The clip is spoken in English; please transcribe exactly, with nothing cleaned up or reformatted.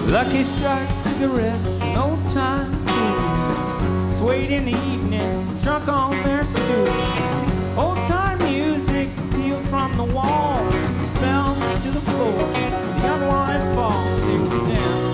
Lucky Strike cigarettes and old-time coolies swayed in the evening, drunk on their stools.